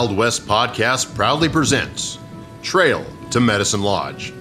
Wild West Podcast proudly presents Trail to Medicine Lodge.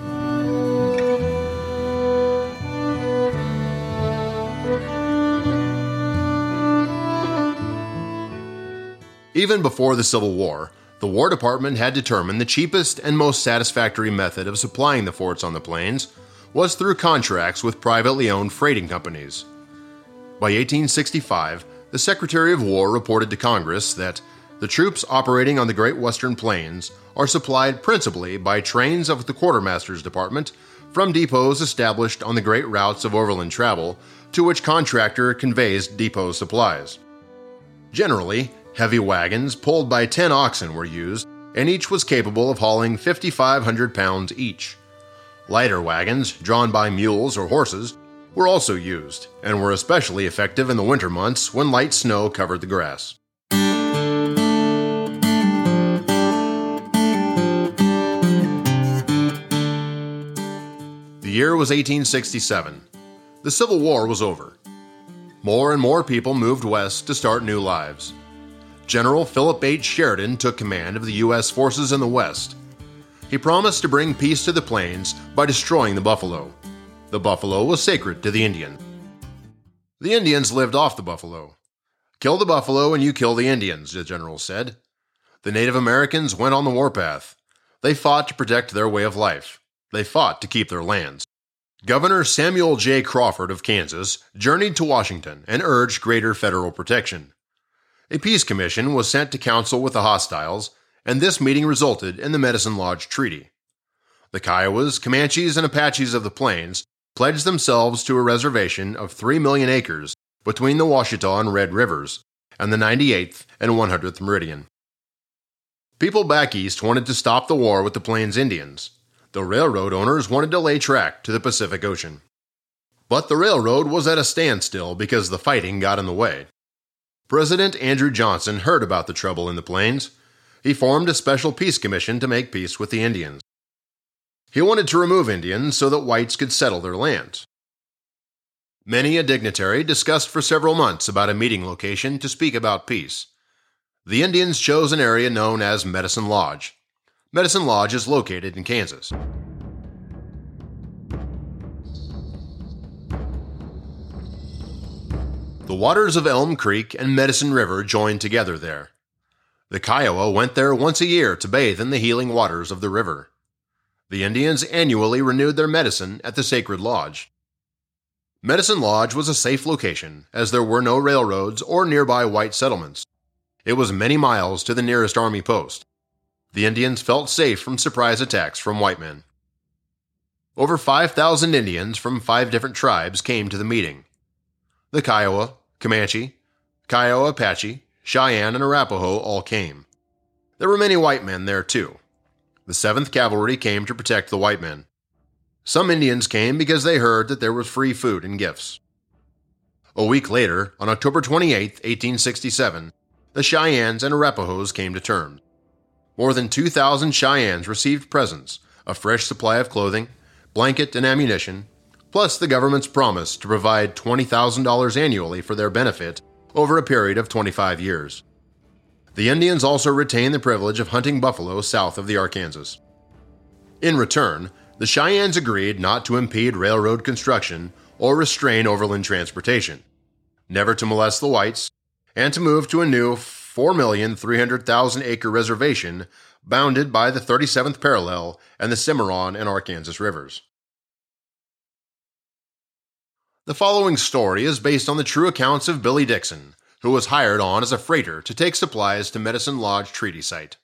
Even before the Civil War, the War Department had determined the cheapest and most satisfactory method of supplying the forts on the plains was through contracts with privately owned freighting companies. By 1865, the Secretary of War reported to Congress that the troops operating on the Great Western Plains are supplied principally by trains of the Quartermaster's Department from depots established on the great routes of overland travel to which contractor conveys depot supplies. Generally, heavy wagons pulled by 10 oxen were used, and each was capable of hauling 5,500 pounds each. Lighter wagons, drawn by mules or horses, were also used, and were especially effective in the winter months when light snow covered the grass. The year was 1867. The Civil War was over. More and more people moved west to start new lives. General Philip H. Sheridan took command of the U.S. forces in the West. He promised to bring peace to the plains by destroying the buffalo. The buffalo was sacred to the Indians. The Indians lived off the buffalo. Kill the buffalo and you kill the Indians, the general said. The Native Americans went on the warpath. They fought to protect their way of life. They fought to keep their lands. Governor Samuel J. Crawford of Kansas journeyed to Washington and urged greater federal protection. A peace commission was sent to counsel with the hostiles, and this meeting resulted in the Medicine Lodge Treaty. The Kiowas, Comanches, and Apaches of the plains pledged themselves to a reservation of 3 million acres between the Washita and Red Rivers and the 98th and 100th meridian. People back east wanted to stop the war with the Plains Indians. The railroad owners wanted to lay track to the Pacific Ocean. But the railroad was at a standstill because the fighting got in the way. President Andrew Johnson heard about the trouble in the plains. He formed a special peace commission to make peace with the Indians. He wanted to remove Indians so that whites could settle their lands. Many a dignitary discussed for several months about a meeting location to speak about peace. The Indians chose an area known as Medicine Lodge. Medicine Lodge is located in Kansas. The waters of Elm Creek and Medicine River joined together there. The Kiowa went there once a year to bathe in the healing waters of the river. The Indians annually renewed their medicine at the Sacred Lodge. Medicine Lodge was a safe location, as there were no railroads or nearby white settlements. It was many miles to the nearest army post. The Indians felt safe from surprise attacks from white men. Over 5,000 Indians from 5 different tribes came to the meeting. The Kiowa, Comanche, Kiowa, Apache, Cheyenne, and Arapaho all came. There were many white men there too. The 7th Cavalry came to protect the white men. Some Indians came because they heard that there was free food and gifts. A week later, on October 28, 1867, the Cheyennes and Arapahos came to terms. More than 2,000 Cheyennes received presents, a fresh supply of clothing, blanket, and ammunition, plus the government's promise to provide $20,000 annually for their benefit over a period of 25 years. The Indians also retained the privilege of hunting buffalo south of the Arkansas. In return, the Cheyennes agreed not to impede railroad construction or restrain overland transportation, never to molest the whites, and to move to a new 4,300,000 acre reservation bounded by the 37th parallel and the Cimarron and Arkansas rivers. The following story is based on the true accounts of Billy Dixon, who was hired on as a freighter to take supplies to Medicine Lodge Treaty Site.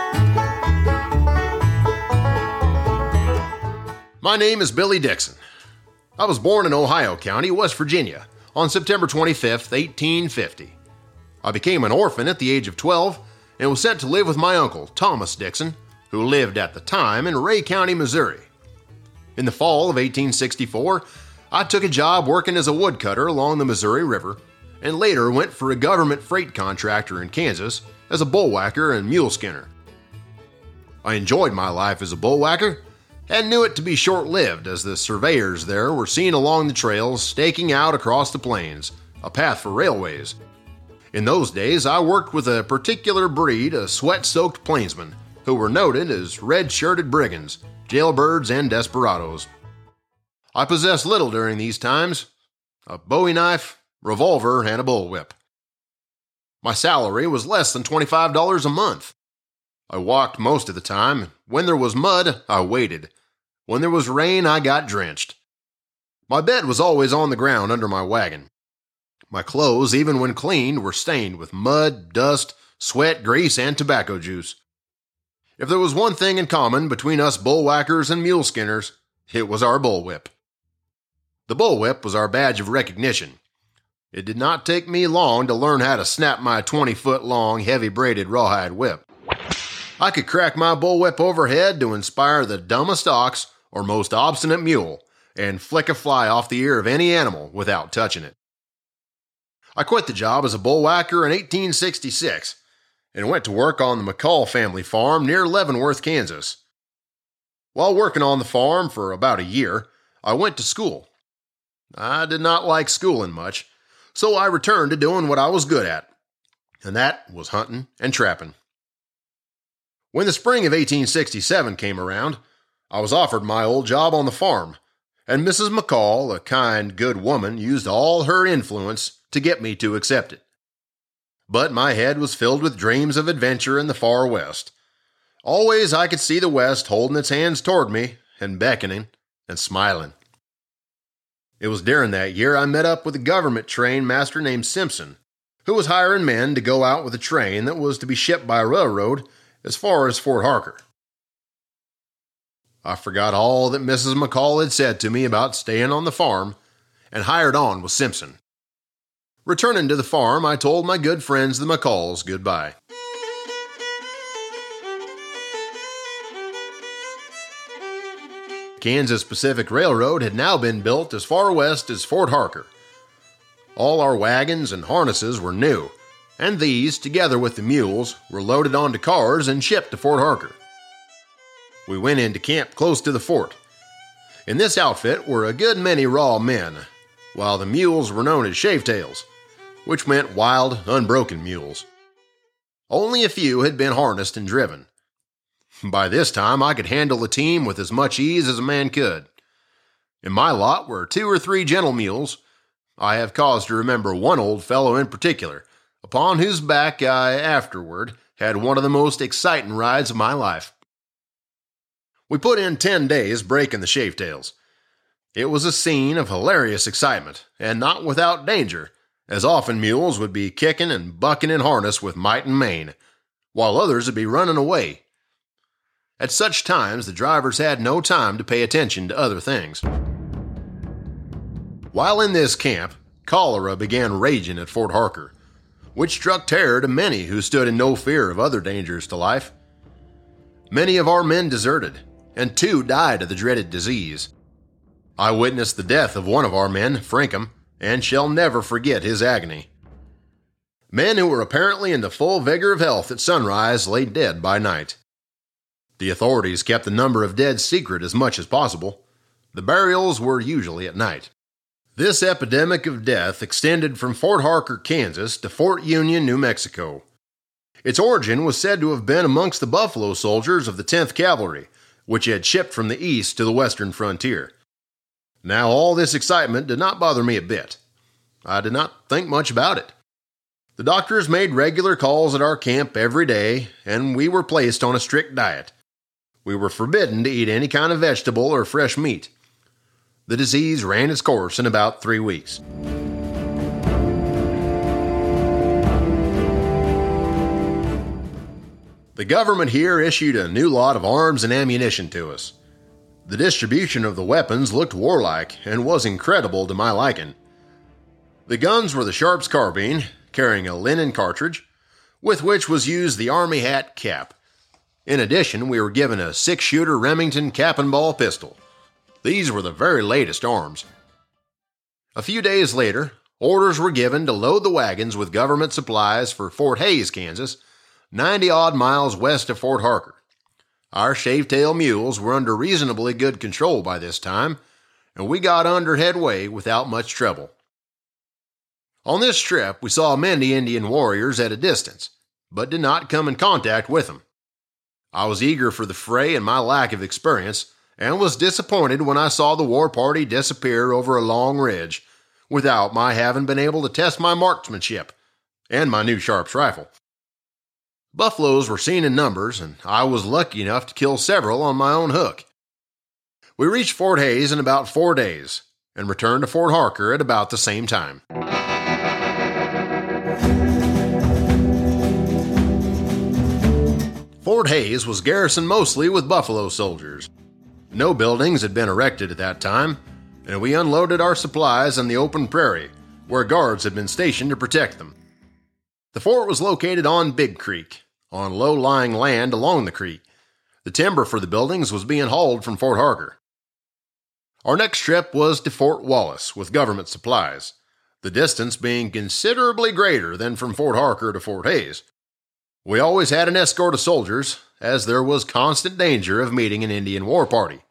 My name is Billy Dixon. I was born in Ohio County, West Virginia, on September 25, 1850. I became an orphan at the age of 12 and was sent to live with my uncle, Thomas Dixon, who lived at the time in Ray County, Missouri. In the fall of 1864, I took a job working as a woodcutter along the Missouri River, and later went for a government freight contractor in Kansas as a bullwhacker and mule skinner. I enjoyed my life as a bullwhacker, and knew it to be short-lived as the surveyors there were seen along the trails staking out across the plains, a path for railways. In those days, I worked with a particular breed of sweat-soaked plainsmen who were noted as red-shirted brigands, jailbirds, and desperados. I possessed little during these times: a bowie knife, revolver, and a bullwhip. My salary was less than $25 a month. I walked most of the time. When there was mud, I waded. When there was rain, I got drenched. My bed was always on the ground under my wagon. My clothes, even when cleaned, were stained with mud, dust, sweat, grease, and tobacco juice. If there was one thing in common between us bullwhackers and mule skinners, it was our bullwhip. The bullwhip was our badge of recognition. It did not take me long to learn how to snap my 20-foot-long, heavy-braided rawhide whip. I could crack my bullwhip overhead to inspire the dumbest ox or most obstinate mule, and flick a fly off the ear of any animal without touching it. I quit the job as a bullwhacker in 1866 and went to work on the McCall family farm near Leavenworth, Kansas. While working on the farm for about a year, I went to school. I did not like schooling much, so I returned to doing what I was good at, and that was hunting and trapping. When the spring of 1867 came around, I was offered my old job on the farm, and Mrs. McCall, a kind, good woman, used all her influence to get me to accept it. But my head was filled with dreams of adventure in the far west. Always I could see the west holding its hands toward me and beckoning and smiling. It was during that year I met up with a government train master named Simpson, who was hiring men to go out with a train that was to be shipped by railroad as far as Fort Harker. I forgot all that Mrs. McCall had said to me about staying on the farm and hired on with Simpson. Returning to the farm, I told my good friends the McCalls goodbye. Kansas Pacific Railroad had now been built as far west as Fort Harker. All our wagons and harnesses were new, and these, together with the mules, were loaded onto cars and shipped to Fort Harker. We went into camp close to the fort. In this outfit were a good many raw men, while the mules were known as shavetails, which meant wild, unbroken mules. Only a few had been harnessed and driven. By this time, I could handle a team with as much ease as a man could. In my lot were 2 or 3 gentle mules. I have cause to remember one old fellow in particular, upon whose back I afterward had one of the most exciting rides of my life. We put in 10 days breaking the shavetails. It was a scene of hilarious excitement, and not without danger, as often mules would be kicking and bucking in harness with might and main, while others would be running away. At such times, the drivers had no time to pay attention to other things. While in this camp, cholera began raging at Fort Harker, which struck terror to many who stood in no fear of other dangers to life. Many of our men deserted, and 2 died of the dreaded disease. I witnessed the death of one of our men, Frankham, and shall never forget his agony. Men who were apparently in the full vigor of health at sunrise lay dead by night. The authorities kept the number of dead secret as much as possible. The burials were usually at night. This epidemic of death extended from Fort Harker, Kansas, to Fort Union, New Mexico. Its origin was said to have been amongst the buffalo soldiers of the 10th Cavalry, which had shipped from the east to the western frontier. Now all this excitement did not bother me a bit. I did not think much about it. The doctors made regular calls at our camp every day, and we were placed on a strict diet. We were forbidden to eat any kind of vegetable or fresh meat. The disease ran its course in about 3 weeks. The government here issued a new lot of arms and ammunition to us. The distribution of the weapons looked warlike and was incredible to my liking. The guns were the Sharps carbine, carrying a linen cartridge, with which was used the Army hat cap. In addition, we were given a 6-shooter Remington cap and ball pistol. These were the very latest arms. A few days later, orders were given to load the wagons with government supplies for Fort Hays, Kansas, 90-odd miles west of Fort Harker. Our shavetail mules were under reasonably good control by this time, and we got under headway without much trouble. On this trip, we saw many Indian warriors at a distance, but did not come in contact with them. I was eager for the fray in my lack of experience, and was disappointed when I saw the war party disappear over a long ridge, without my having been able to test my marksmanship and my new Sharps rifle. Buffaloes were seen in numbers, and I was lucky enough to kill several on my own hook. We reached Fort Hays in about 4 days, and returned to Fort Harker at about the same time. Fort Hays was garrisoned mostly with buffalo soldiers. No buildings had been erected at that time, and we unloaded our supplies on the open prairie, where guards had been stationed to protect them. The fort was located on Big Creek, on low-lying land along the creek. The timber for the buildings was being hauled from Fort Harker. Our next trip was to Fort Wallace with government supplies, the distance being considerably greater than from Fort Harker to Fort Hays. We always had an escort of soldiers, as there was constant danger of meeting an Indian war party.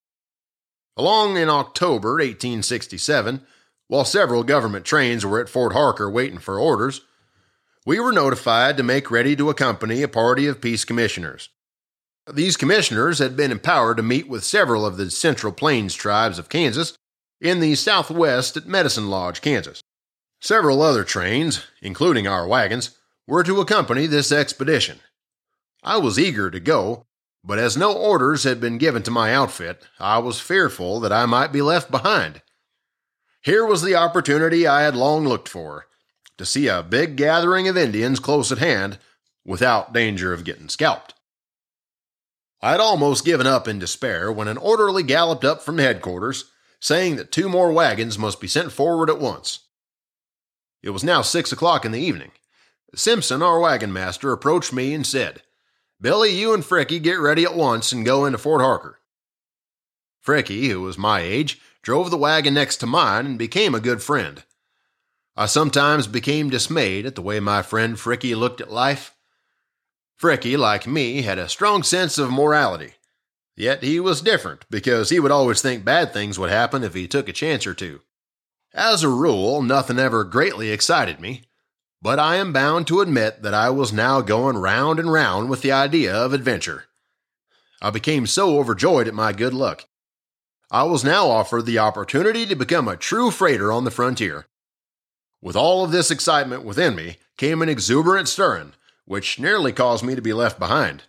Along in October 1867, while several government trains were at Fort Harker waiting for orders, we were notified to make ready to accompany a party of peace commissioners. These commissioners had been empowered to meet with several of the Central Plains tribes of Kansas in the southwest at Medicine Lodge, Kansas. Several other trains, including our wagons, were to accompany this expedition. I was eager to go, but as no orders had been given to my outfit, I was fearful that I might be left behind. Here was the opportunity I had long looked for, to see a big gathering of Indians close at hand, without danger of getting scalped. I had almost given up in despair when an orderly galloped up from headquarters, saying that 2 more wagons must be sent forward at once. It was now 6 o'clock in the evening. Simpson, our wagon master, approached me and said, "Billy, you and Fricky get ready at once and go into Fort Harker." Fricky, who was my age, drove the wagon next to mine and became a good friend. I sometimes became dismayed at the way my friend Fricky looked at life. Fricky, like me, had a strong sense of morality. Yet he was different, because he would always think bad things would happen if he took a chance or two. As a rule, nothing ever greatly excited me, but I am bound to admit that I was now going round and round with the idea of adventure. I became so overjoyed at my good luck. I was now offered the opportunity to become a true freighter on the frontier. With all of this excitement within me came an exuberant stirring, which nearly caused me to be left behind.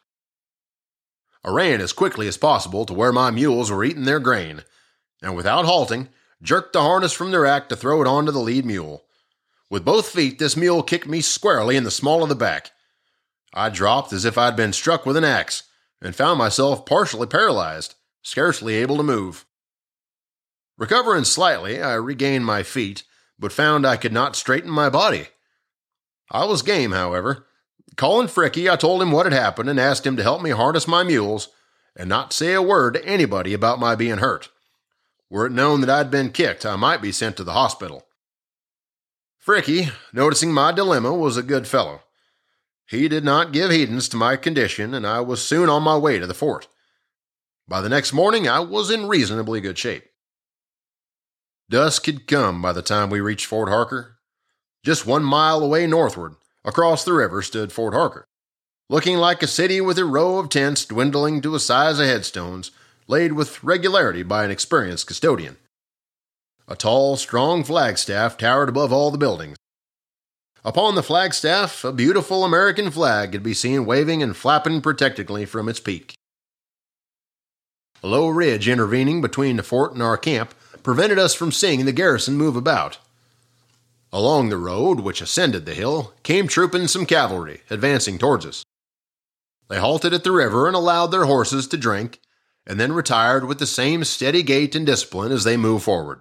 I ran as quickly as possible to where my mules were eating their grain, and without halting, jerked the harness from the rack to throw it onto the lead mule. With both feet, this mule kicked me squarely in the small of the back. I dropped as if I'd been struck with an axe, and found myself partially paralyzed, scarcely able to move. Recovering slightly, I regained my feet, but found I could not straighten my body. I was game, however. Calling Fricky, I told him what had happened and asked him to help me harness my mules and not say a word to anybody about my being hurt. Were it known that I'd been kicked, I might be sent to the hospital. Fricky, noticing my dilemma, was a good fellow. He did not give heedance to my condition, and I was soon on my way to the fort. By the next morning, I was in reasonably good shape. Dusk had come by the time we reached Fort Harker. Just 1 mile away northward, across the river, stood Fort Harker, looking like a city with a row of tents dwindling to a size of headstones, laid with regularity by an experienced custodian. A tall, strong flagstaff towered above all the buildings. Upon the flagstaff, a beautiful American flag could be seen waving and flapping protectingly from its peak. A low ridge intervening between the fort and our camp prevented us from seeing the garrison move about. Along the road, which ascended the hill, came trooping some cavalry, advancing towards us. They halted at the river and allowed their horses to drink, and then retired with the same steady gait and discipline as they moved forward.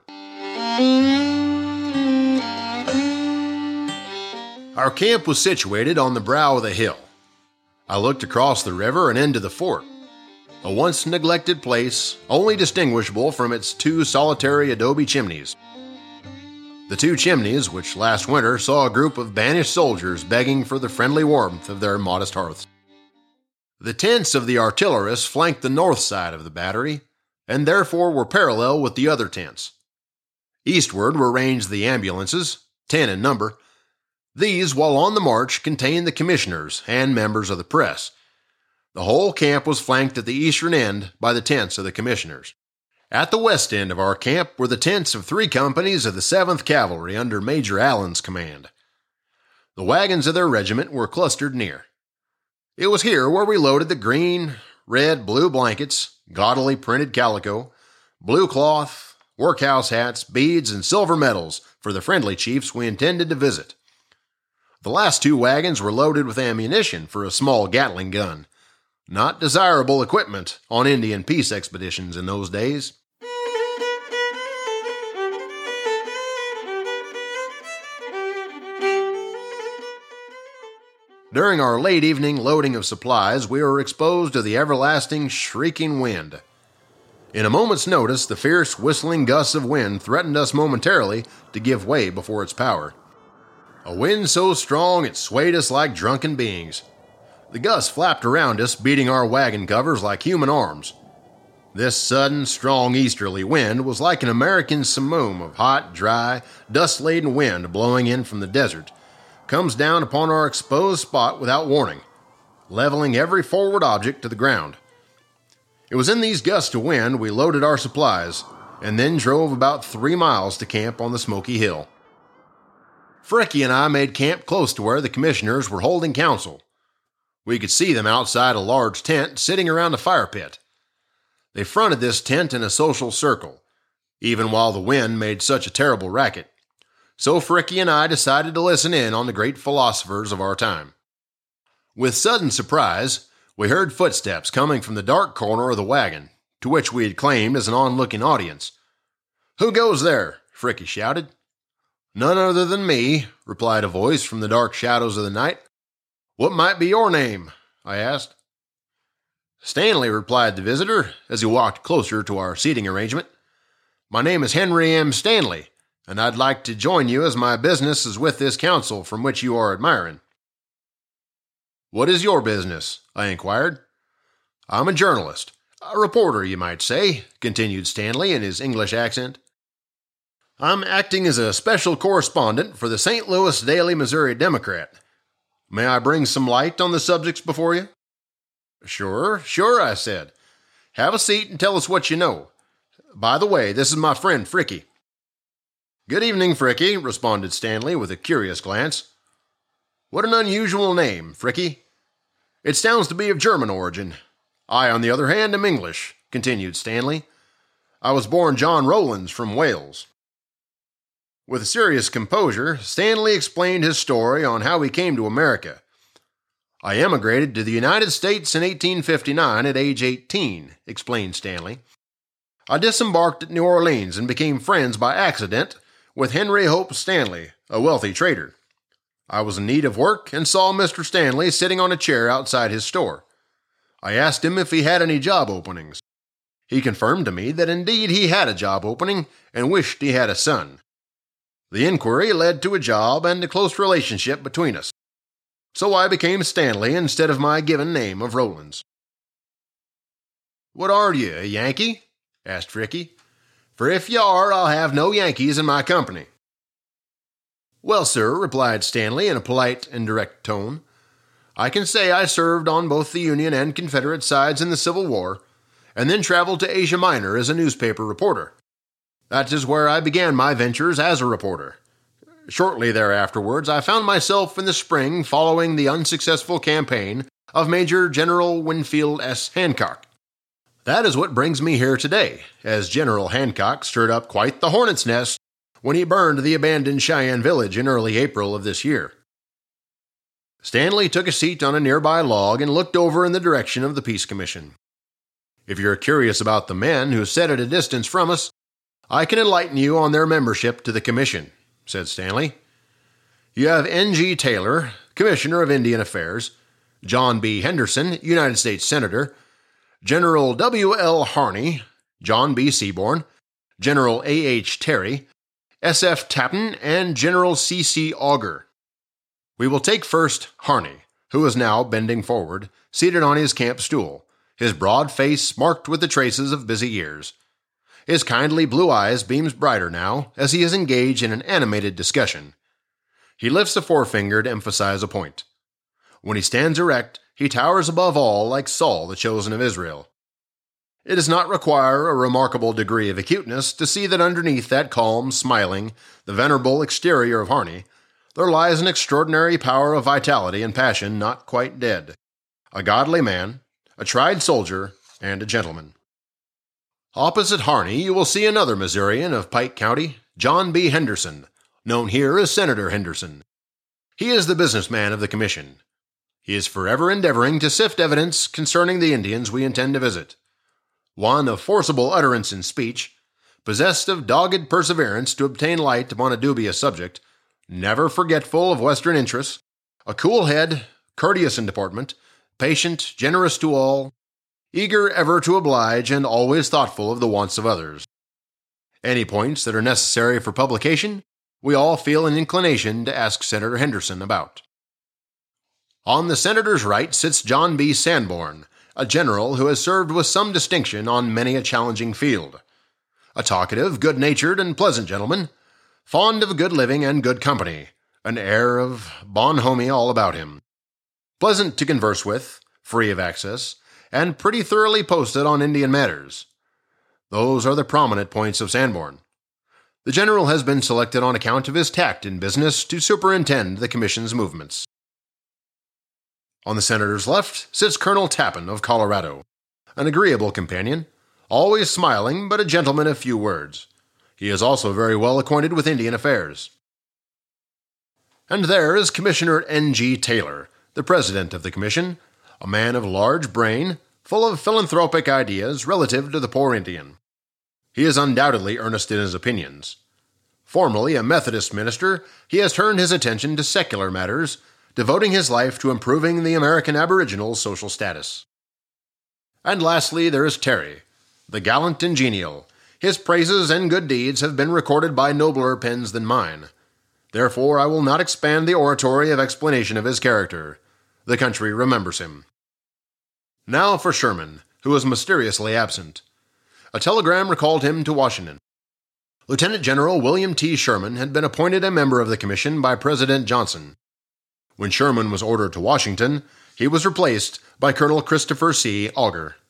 Our camp was situated on the brow of the hill. I looked across the river and into the fort, a once neglected place only distinguishable from its 2 solitary adobe chimneys. The 2 chimneys, which last winter saw a group of banished soldiers begging for the friendly warmth of their modest hearths. The tents of the artillerists flanked the north side of the battery, and therefore were parallel with the other tents. Eastward were ranged the ambulances, 10 in number. These, while on the march, contained the commissioners and members of the press. The whole camp was flanked at the eastern end by the tents of the commissioners. At the west end of our camp were the tents of 3 companies of the 7th Cavalry under Major Allen's command. The wagons of their regiment were clustered near. It was here where we loaded the green, red, blue blankets, gaudily printed calico, blue cloth, workhouse hats, beads, and silver medals for the friendly chiefs we intended to visit. The last 2 wagons were loaded with ammunition for a small Gatling gun. Not desirable equipment on Indian peace expeditions in those days. During our late evening loading of supplies, we were exposed to the everlasting shrieking wind. In a moment's notice, the fierce whistling gusts of wind threatened us momentarily to give way before its power. A wind so strong it swayed us like drunken beings. The gusts flapped around us, beating our wagon covers like human arms. This sudden, strong easterly wind was like an American simoom of hot, dry, dust-laden wind blowing in from the desert, comes down upon our exposed spot without warning, leveling every forward object to the ground. It was in these gusts of wind we loaded our supplies, and then drove about 3 miles to camp on the Smoky Hill. Fricky and I made camp close to where the commissioners were holding council. We could see them outside a large tent sitting around a fire pit. They fronted this tent in a social circle, even while the wind made such a terrible racket. So Fricky and I decided to listen in on the great philosophers of our time. With sudden surprise, we heard footsteps coming from the dark corner of the wagon, to which we had claimed as an onlooking audience. "Who goes there?" Fricky shouted. "None other than me," replied a voice from the dark shadows of the night. "What might be your name?" I asked. "Stanley," replied the visitor as he walked closer to our seating arrangement. "My name is Henry M. Stanley, and I'd like to join you as my business is with this council from which you are admiring." "What is your business?" I inquired. "I'm a journalist, a reporter, you might say," continued Stanley in his English accent. "I'm acting as a special correspondent for the St. Louis Daily Missouri Democrat. May I bring some light on the subjects before you?" Sure, I said. "Have a seat and tell us what you know. By the way, this is my friend Fricky." "Good evening, Fricky," responded Stanley with a curious glance. "What an unusual name, Fricky. It sounds to be of German origin. I, on the other hand, am English," continued Stanley. "I was born John Rowlands from Wales." With serious composure, Stanley explained his story on how he came to America. "I emigrated to the United States in 1859 at age 18, explained Stanley. "I disembarked at New Orleans and became friends by accident with Henry Hope Stanley, a wealthy trader. I was in need of work and saw Mr. Stanley sitting on a chair outside his store. I asked him if he had any job openings. He confirmed to me that indeed he had a job opening and wished he had a son. The inquiry led to a job and a close relationship between us. So I became Stanley instead of my given name of Rowlands." "What are you, a Yankee?" asked Fricky. "For if you are, I'll have no Yankees in my company." "Well, sir," replied Stanley in a polite and direct tone, "I can say I served on both the Union and Confederate sides in the Civil War, and then traveled to Asia Minor as a newspaper reporter. That is where I began my ventures as a reporter. Shortly thereafterwards, I found myself in the spring following the unsuccessful campaign of Major General Winfield S. Hancock. That is what brings me here today, as General Hancock stirred up quite the hornet's nest when he burned the abandoned Cheyenne village in early April of this year." Stanley took a seat on a nearby log and looked over in the direction of the Peace Commission. "If you're curious about the men who sat at a distance from us, I can enlighten you on their membership to the Commission," said Stanley. "You have N.G. Taylor, Commissioner of Indian Affairs, John B. Henderson, United States Senator, General W.L. Harney, John B. Seaborn, General A.H. Terry, S.F. Tappan, and General C.C. Augur. We will take first Harney, who is now bending forward, seated on his camp stool, his broad face marked with the traces of busy years. His kindly blue eyes beams brighter now as he is engaged in an animated discussion, He lifts a forefinger to emphasize a point. When he stands erect, he towers above all like Saul, the chosen of Israel. It does not require a remarkable degree of acuteness to see that underneath that calm, smiling, the venerable exterior of Harney, there lies an extraordinary power of vitality and passion not quite dead. A godly man, a tried soldier, and a gentleman. Opposite Harney, you will see another Missourian of Pike County, John B. Henderson, known here as Senator Henderson. He is the businessman of the commission. He is forever endeavoring to sift evidence concerning the Indians we intend to visit. One of forcible utterance in speech, possessed of dogged perseverance to obtain light upon a dubious subject, never forgetful of Western interests, a cool head, courteous in deportment, patient, generous to all, eager ever to oblige, and always thoughtful of the wants of others. Any points that are necessary for publication, we all feel an inclination to ask Senator Henderson about. On the senator's right sits John B. Sanborn, a general who has served with some distinction on many a challenging field. A talkative, good-natured, and pleasant gentleman, fond of good living and good company, an air of bonhomie all about him. Pleasant to converse with, free of access, and pretty thoroughly posted on Indian matters. Those are the prominent points of Sanborn. The general has been selected on account of his tact in business to superintend the commission's movements. On the senator's left sits Colonel Tappan of Colorado, an agreeable companion, always smiling but a gentleman of few words. He is also very well acquainted with Indian affairs. And there is Commissioner N.G. Taylor, the president of the commission, a man of large brain, full of philanthropic ideas relative to the poor Indian. He is undoubtedly earnest in his opinions. Formerly a Methodist minister, he has turned his attention to secular matters, devoting his life to improving the American Aboriginal's social status. And lastly, there is Terry, the gallant and genial. His praises and good deeds have been recorded by nobler pens than mine. Therefore, I will not expand the oratory of explanation of his character. The country remembers him. Now for Sherman, who was mysteriously absent. A telegram recalled him to Washington. Lieutenant General William T. Sherman had been appointed a member of the commission by President Johnson. When Sherman was ordered to Washington, he was replaced by Colonel Christopher C. Augur.